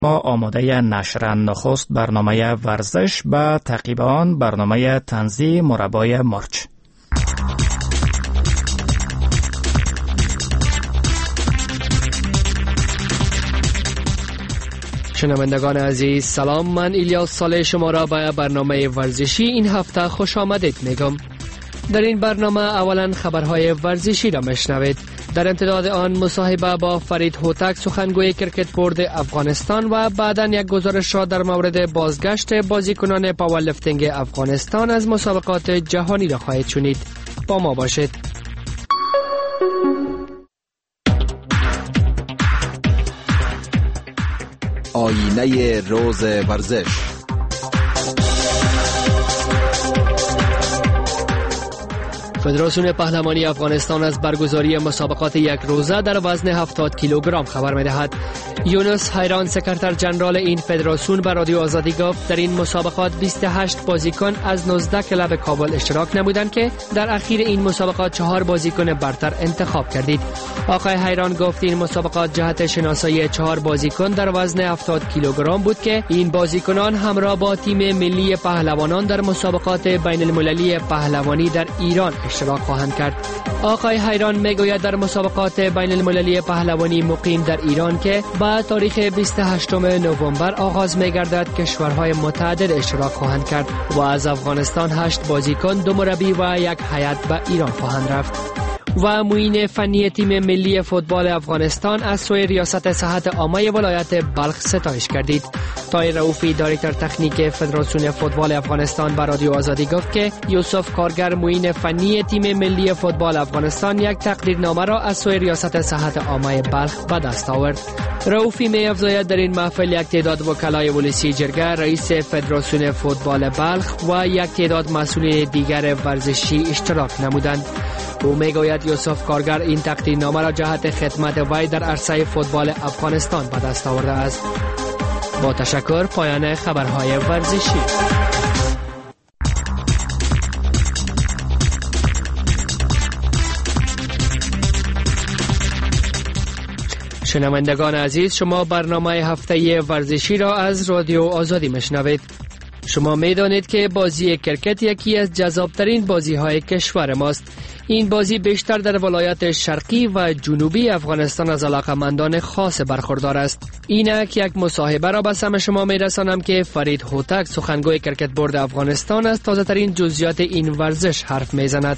ما آماده نشرن نخست برنامه ورزش به تعقیب آن برنامه طنزی مربای مرچ. شنوندگان عزیز سلام، من الیاس صالح شما را به برنامه ورزشی این هفته خوش آمدید میگم. در این برنامه اولا خبرهای ورزشی را میشنوید. در امتداد آن مصاحبه با فرید هوتک سخنگوی کرکت بورد افغانستان و بعدا یک گزارش را در مورد بازگشت بازیکنان پاورلیفتینگ افغانستان از مسابقات جهانی را خواهید شنید. با ما باشید. آینه روز ورزش. فدراسیون پهلوانی افغانستان از برگزاری مسابقات یک روزه در وزن 70 کیلوگرم خبر می‌دهد. یونس حیران سکرتر جنرال این فدراسیون به رادیو آزادی گفت در این مسابقات 28 بازیکن از 19 کلب کابل اشتراک نمودند که در اخیر این مسابقات 4 بازیکن برتر انتخاب کردید. آقای حیران گفت این مسابقات جهت شناسایی 4 بازیکن در وزن 70 کیلوگرم بود که این بازیکنان همراه با تیم ملی پهلوانان در مسابقات بین المللی پهلوانی در ایران اشتراک خواهند کرد. آقای حیران میگوید در مسابقات بین المللی پهلوانی مقیم در ایران که با تاریخ 28 نوامبر آغاز می‌گردد کشورهای متعدد اشتراک خواهند کرد و از افغانستان 8 بازیکن، 2 مربی و یک هیئت به ایران خواهند رفت. و معین فنی تیم ملی فوتبال افغانستان از سوی ریاست صحت عامه ولایت بلخ ستایش کردید. طاهر رؤوفی دایرکتور تکنیک فدراسیون فوتبال افغانستان به رادیو آزادی گفت که یوسف کارگر معین فنی تیم ملی فوتبال افغانستان یک تقدیرنامه را از سوی ریاست صحت عامه بلخ به دست آورد. رؤوفی می افزاید در این محفل یک تعداد وکلای ولسی جرگه، رئیس فدراسیون فوتبال بلخ و یک تعداد مسئولین دیگر ورزشی اشتراک نمودند. او میگوید یوسف کارگر این تقدیرنامه را جهت خدمت وی در عرصه فوتبال افغانستان به دست آورده است. با تشکر، پایان خبرهای ورزشی. شنوندگان عزیز، شما برنامه هفته‌ای ورزشی را از رادیو آزادی میشنوید. شما میدانید که بازی کرکت یکی از جذابترین بازی‌های کشور ماست. این بازی بیشتر در ولایات شرقی و جنوبی افغانستان از علاقه‌مندان خاص برخوردار است. اینک یک مصاحبه را به سمع شما میرسانم که فرید هوتک سخنگوی کرکت بورد افغانستان از تازه‌ترین جزئیات این ورزش حرف میزند.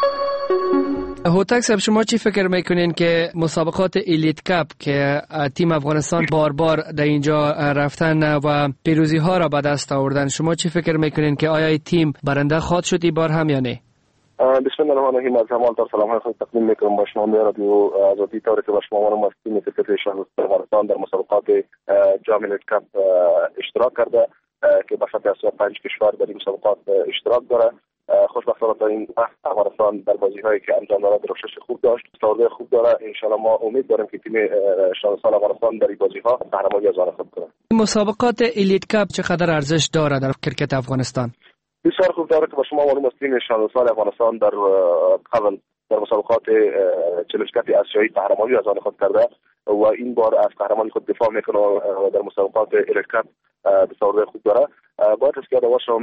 هوتک صاحب، شما چی فکر میکنین که مسابقات الیت کپ که تیم افغانستان بار در اینجا رفتن و پیروزی ها را به دست آوردن، شما چی فکر میکنین که آیا تیم برنده خواهد شد این بار هم یا نه؟ بسم الله الرحمن الرحیم. از همال تا سلام های خود تقدیم میکنم به شما رادیو آزادی. طوری که به شما معلوم است تیم کرکت شهر افغانستان در مسابقات جام الیت کپ اشتراک کرده که به خاطر از 5 کشور در این مسابقات اشتراک داره. خوشبختانه در این افغانستان در بازی‌هایی که انجام داد درخشش خوب داشت، استعداد خوب داره. ان شاء الله ما امید داریم که تیم شانسال افغانستان در این بازی‌ها قهرمانی از آن خود کنه. مسابقات الیت کپ چقدر ارزش داره در کرکت افغانستان؟ بسیار خوب داره که با شما معلوم است تیم شانسال افغانستان در قبل در مسابقات چلشکت آسیایی قهرمانی از آن خود کرده و این بار از قهرمانی خود دفاع میکنه و در مسابقات الیت کپ استعداد خوب داره. باید از که داشتم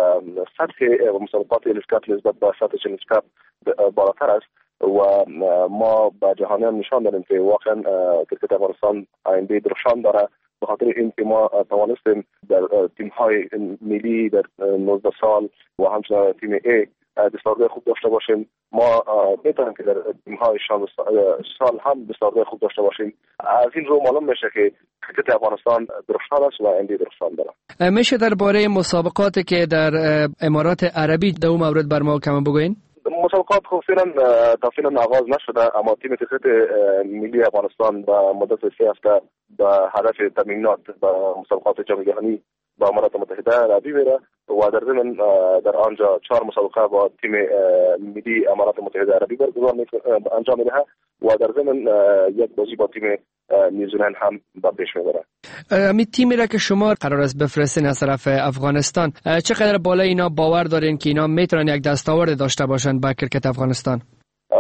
سطح مسابقات الیت کپ نسبت به سطح چلنج کپ بالاتر است و ما به جهانیان نشان دادیم که واقعا کرکت افغانستان آینده درخشان داره. به خاطر این که ما توانستیم در تیم‌های ملی در 19 سال و همچنین تیم ای استعداد خوب داشته باشیم. ما می‌تونیم که در تیم‌های سال هم استعداد خوب داشته باشیم. از این رو معلوم میشه که کرکت افغانستان درخشان است و آینده درخشان داره. میشه درباره مسابقاتی که در امارات عربی در اون مورد بر ما کم بگوین؟ مسابقات خب فعلا آغاز نشده، اما تیم کرکت ملی افغانستان با مدت 3 هفته با هدف تمرینات با مسابقات جام جهانی با امارات متحده عربی میره و در ضمن در آنجا 4 مسابقه با تیم ملی امارات متحده عربی برگزار انجام میده و در ضمن یک بازی با تیم نیوزیلند هم با پیش میبره. امی تیمی را که شما قرار است بفرستین از طرف افغانستان، چقدر بالا اینا باور دارین که اینا میتونن یک دستاورد داشته باشن با کرکت افغانستان؟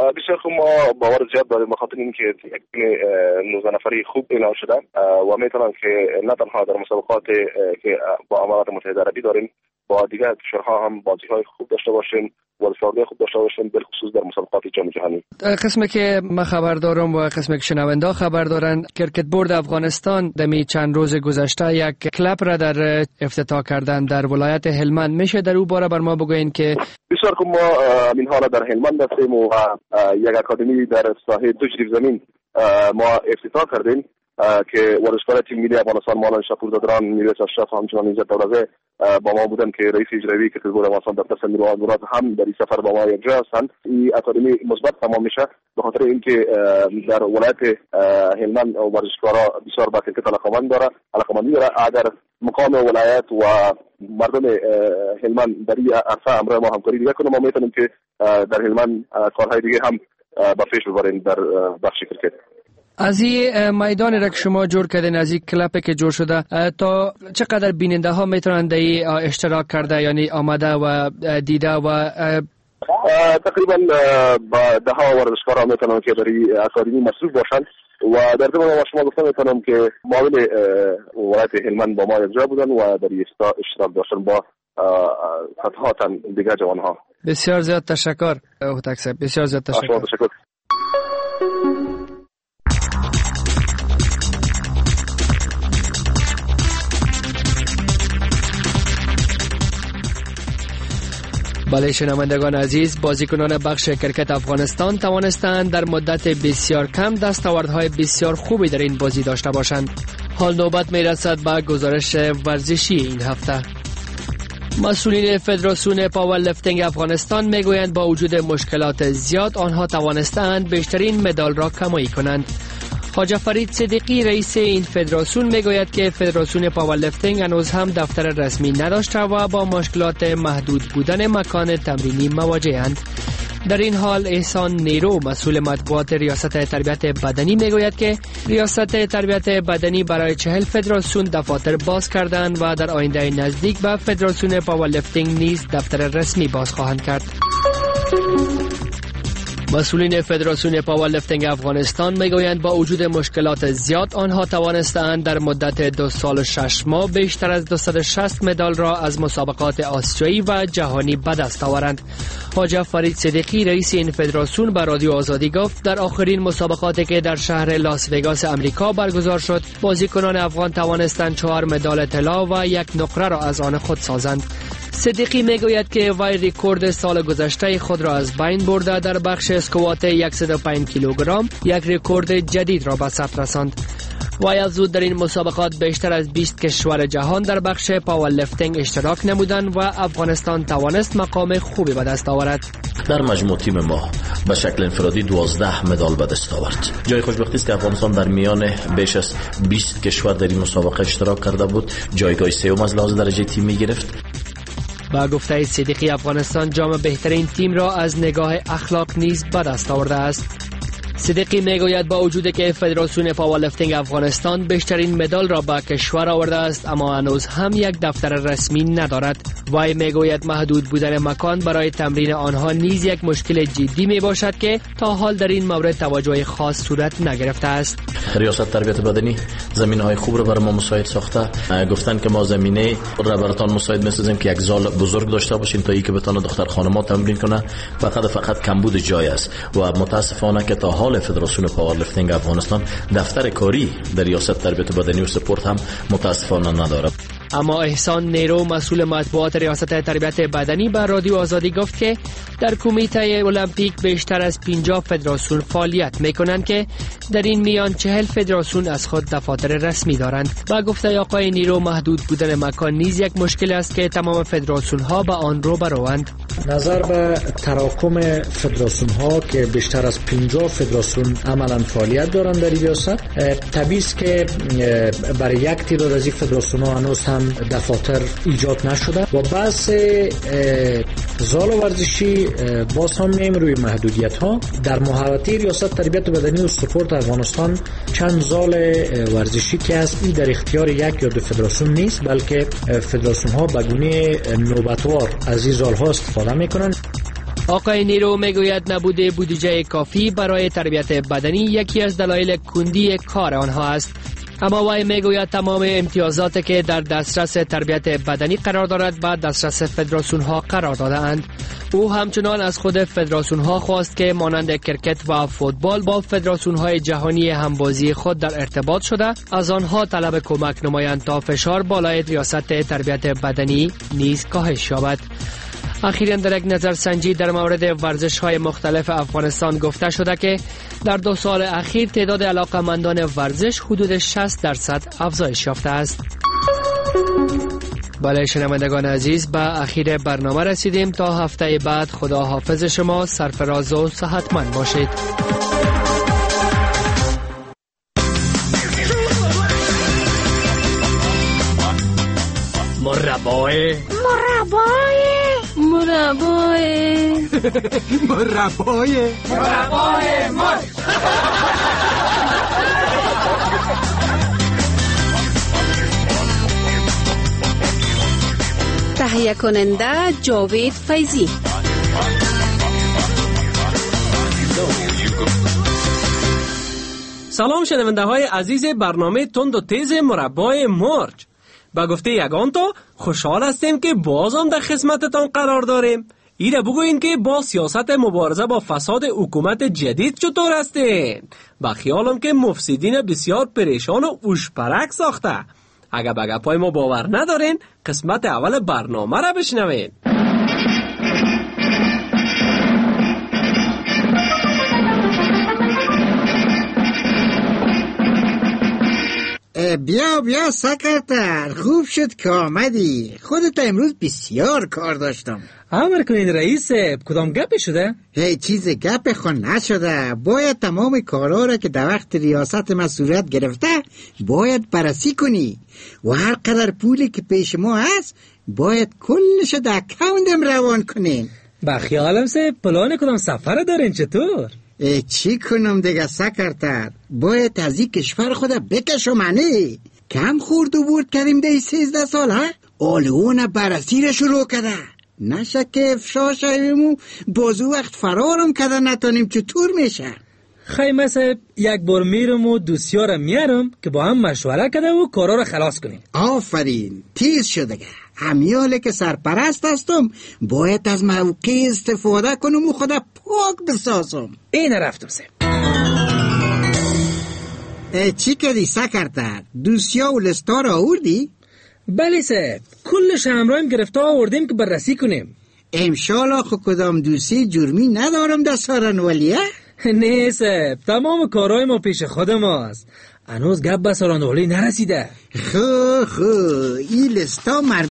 بسیار خوب، ما باور زیاد داریم بخاطر اینکه یک تیم 19 نفری خوب اعلام شده و میتونم که نه تنها در مسابقات که با امارات متحده عربی داریم با دیگر کشورها هم بازی‌های خوب داشته باشیم و رقابت خوب داشته باشیم، بالخصوص در مسابقات جام جهانی. قسمی که من خبر دارم و قسمی که شنونده خبر دارن، کرکت بورد افغانستان دمی چند روز گذشته یک کلاب را در افتتاح کردن در ولایت هلمند. میشه در او باره بر ما بگوین که بسیار خوب، ما این حالا در هلمند هستیم و یک اکادمی در ساحه تجریب زمین ما افتتاح کردیم که ورزشکار تیم ملی افغانستان مولانا شاپوردادران، نیروی اشرف همچنان عزت دولزه با ما بودن که رئیس اجرایی کرکت بورد افغانستان در تصل نیروهای هم در این سفر با ما یکجا هستند. این اکادمی مثبت تمام میشه به خاطر اینکه در ولایت هلمند ورزشکارا بسیار با کرکت علاقمندی داره. اگر مقام ولایت و مردم هلمند در این عرصه همراه ما همکاری دیگه کنه، ما میتونیم که در هلمند کارهای دیگه هم با پیش ببریم در بخش کرکت. از این میدانی را که شما جور کردین، از این کلپی که جور شده، تا چقدر بیننده ها میتونن در این اشتراک کرده، یعنی آمده و دیده و تقریبا با 10 ورزشکارا میتونن که در این اکادمی مصروف باشند و در ضمن ما شما گفتم میتونم که معاون ولایت هلمند با ما یکجا بودن و در اشتراک داشتن با صدها تن دیگر جوان ها. بسیار زیاد تشکر هوتک صاحب، بسیار زیاد تشکر. بله شنوندگان عزیز، بازیکنان بخش کرکت افغانستان توانستند در مدت بسیار کم دستاوردهای بسیار خوبی در این بازی داشته باشند. حال نوبت میرسد به گزارش ورزشی این هفته. مسئولین فدراسیون پاورلیفتینگ افغانستان میگویند با وجود مشکلات زیاد آنها توانستند بیشترین مدال را کمایی کنند. خواجه فرید صدیقی رئیس این فدراسیون میگوید که فدراسیون پاورلیفتینگ هنوز هم دفتر رسمی نداشته و با مشکلات محدود بودن مکان تمرینی مواجه‌اند. در این حال احسان نیرو مسئول مطبوعات ریاست تربیت بدنی میگوید که ریاست تربیت بدنی برای 40 فدراسیون دفاتر باز کردند و در آینده نزدیک به فدراسیون پاورلیفتینگ نیز دفتر رسمی باز خواهند کرد. مسئولین فدراسیون پاورلیفتینگ افغانستان میگویند با وجود مشکلات زیاد آنها توانستند در مدت 2 سال و 6 ماه بیشتر از 260 مدال را از مسابقات آسیایی و جهانی به دست آورند. خواجه فرید صدیقی رئیس این فدراسیون به رادیو آزادی گفت در آخرین مسابقاتی که در شهر لاس وگاس امریکا برگزار شد، بازیکنان افغان توانستند 4 مدال طلا و 1 نقره را از آن خود سازند. صدیقی میگوید که وی رکورد سال گذشته خود را از بین برده در بخش اسکوات 105 کیلوگرم یک رکورد جدید را به ثبت رساند. وی افزود در این مسابقات بیشتر از 20 کشور جهان در بخش پاورلیفتینگ اشتراک نمودند و افغانستان توانست مقام خوبی به دست آورد. در مجموع تیم ما به شکل انفرادی 12 مدال به دست آورد. جای خوشبختی است که افغانستان در میان بیش از 20 کشور در این مسابقه اشتراک کرده بود، جایگاه سوم از لحاظ درجه تیمی گرفت. با گفته صدیقی افغانستان جام بهترین تیم را از نگاه اخلاق نیز به دست آورده است. صدیقی میگوید با وجود که فدراسیون پاورلیفتینگ افغانستان بیشترین مدال را به کشور آورده است، اما هنوز هم یک دفتر رسمی ندارد. وی میگوید محدود بودن مکان برای تمرین آنها نیز یک مشکل جدی می باشد که تا حال در این مورد توجه خاص صورت نگرفته است. ریاست تربیت بدنی زمین‌های خوب را برای ما مساعد ساخته. گفتن که ما زمینه را براتون مساعد می‌سازیم که یک زال بزرگ داشته باشین تا اینکه بتونه دختر خانم‌ها تمرین کنه. فقط کمبود جای است و متاسفانه که تا حال فدراسیون پاورلیفتینگ افغانستان دفتر کاری در ریاست تربیت بدنی و سپورت هم متاسفانه ندارد. اما احسان نیرو مسئول مطبوعات ریاست تربیت بدنی به رادیو آزادی گفت که در کمیته المپیک بیشتر از 50 فدراسیون فعالیت میکنند که در این میان 40 فدراسیون از خود دفاتر رسمی دارند. با گفته آقای نیرو محدود بودن مکان نیز یک مشکل است که تمام فدراسیون ها به آن رو بروند. نظر به تراکم فدراسیون ها که بیشتر از 50 فدراسیون عملا فعالیت دارند در ریاست، طبیعی است که برای یک تعداد از این فدراسیون ها هنوز هم دفاتر ایجاد نشده و بحث زال ورزشی باز هم میایم روی محدودیت ها. در محوطه ریاست تربیت بدنی و سپورت افغانستان چند زال ورزشی که از این در اختیار یک یا دو فدراسیون نیست، بلکه فدراسیون ها به گونه نوبتوار از این زال ها استفاده میکنند. آقای نیرو میگوید نبود بودجه کافی برای تربیت بدنی یکی از دلایل کندی کار آنها است. اما وی میگوید تمام امتیازاتی که در دسترس تربیت بدنی قرار دارد با دسترس فدراسیون ها قرار داده‌اند. او همچنان از خود فدراسیون ها خواست که مانند کرکت و فوتبال با فدراسیون های جهانی همبازی خود در ارتباط شده از آنها طلب کمک نمایند تا فشار بالای ریاست تربیت بدنی نیز کاهش یابد. اخیراً در یک نظرسنجی در مورد ورزش‌های مختلف افغانستان گفته شده که در 2 سال اخیر تعداد علاقه‌مندان ورزش حدود 60% افزایش یافته است. بله شنوندگان عزیز، به اخیر برنامه رسیدیم. تا هفته بعد خدا حافظ شما، سرفراز و صحتمند باشید. مربای تهیه کننده جاوید فیضی. سلام شنونده های عزیز برنامه تند و تیز مربای مرج. با گفته یگان تا خوشحال هستیم که باز هم در خدمتتان قرار داریم. ایره بگوین که با سیاست مبارزه با فساد حکومت جدید چطور هستین؟ با خیالم که مفسدین بسیار پریشان و اوشپرک ساخته. اگه به گپای ما باور ندارین قسمت اول برنامه را بشنوین. بیا سکرتر، خوب شد که آمدی. خودت امروز بسیار کار داشتم. امر کنین رئیس، کدام گپ شده؟ هیچ چیز گپ خون نشده. باید تمام کارها را که در وقت ریاست ما صورت گرفته باید بررسی کنی و هر قدر پولی که پیش ما هست باید کلش در اکاونتم روان کنین. با خیالم سه پلان کدام سفر دارین چطور؟ چی کنم دیگه سکرتر؟ باید از این کشور خدا بکشم منی. کم خورد و برد کردیم ده 13 سال ها؟ آلوان بررسی را شروع کرده. نشه که افشا شویم و بازو وقت فرارم کرده نتانیم چطور میشه. خیمه صاحب یک بار میرم و دوستیارم میارم که با هم مشوره کرده و کارا را خلاص کنیم. آفرین، تیز شده. همیاله که سرپرست هستم باید از موقع استفاده کنم و خدا پاک بسازم. این رفتم صاحب. چی کردی سکرتر؟ دوسیا و لستا را آوردی؟ بله صاحب، کلش همراهیم گرفته آوردیم که بررسی کنیم. امشالا خود کدام دوستی جرمی ندارم در سارن ولیه؟ نه صاحب، تمام کارهای ما پیش خود ماست. هنوز گپ به سارن ولی نرسیده. خو این لستا